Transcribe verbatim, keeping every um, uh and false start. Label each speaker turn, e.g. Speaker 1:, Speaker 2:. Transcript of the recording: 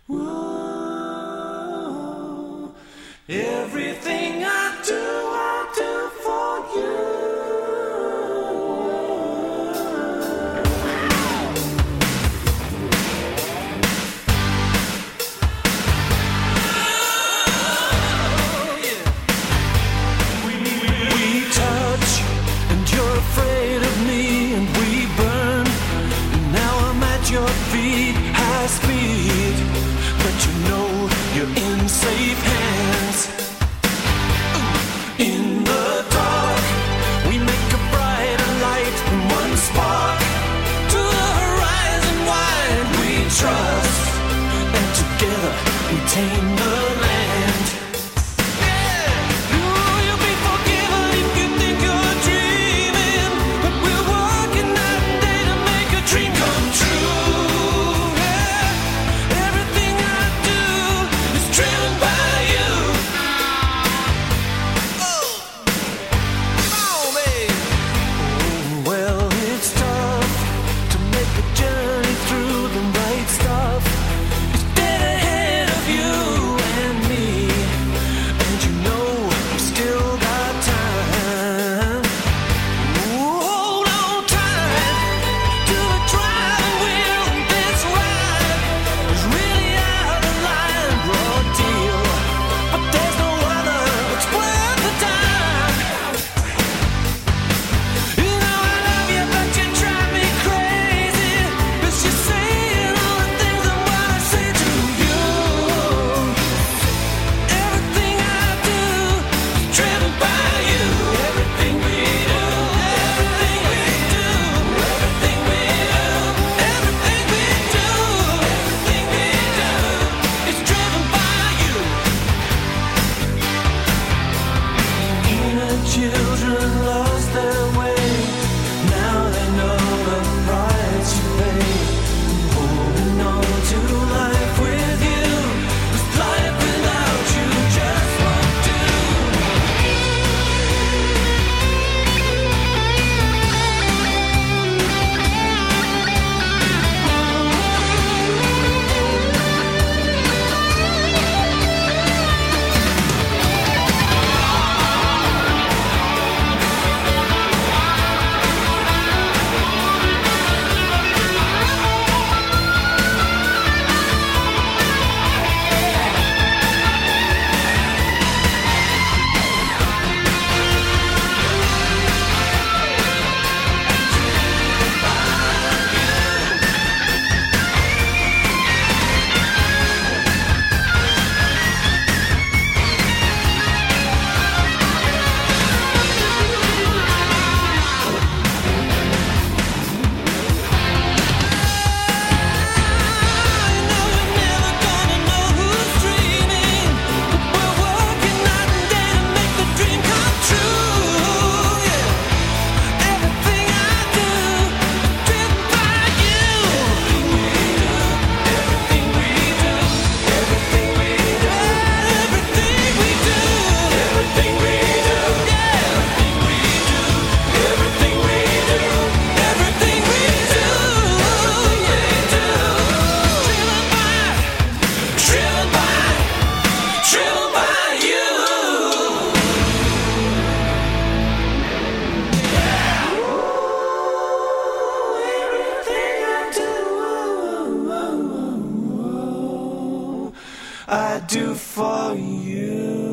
Speaker 1: Whoa. Everything I do, I do for you. We, we, we touch, and you're afraid of me, and we burn. Now I'm at your feet, high speed, but you know you're in safe hands. In the dark, we make a brighter light from one spark to the horizon wide. We trust, and together we tame the land. Yeah, you'll be forgiven if you think you're dreaming, but we're working night and day to make a dream come true. Yeah, everything I do is driven by you. Oh, oh, babe. Oh, well, it's tough to make a journey through the right stuff. It's dead ahead of you and me, and you know we still got time. Hold on tight to the driving wheel, and this ride is really out of line, raw deal. But there's no other that's worth the time. You know I love you, but you drive me crazy, 'cause you're saying all the things I wanna say to you. Everything I do is driven by you. Everything we do, everything we do, everything we do, everything we do, everything we do is driven by you. Inner children lost their way. Now they know the price you pay. Holding on to life with you, 'cause life without you just won't do. I do for you.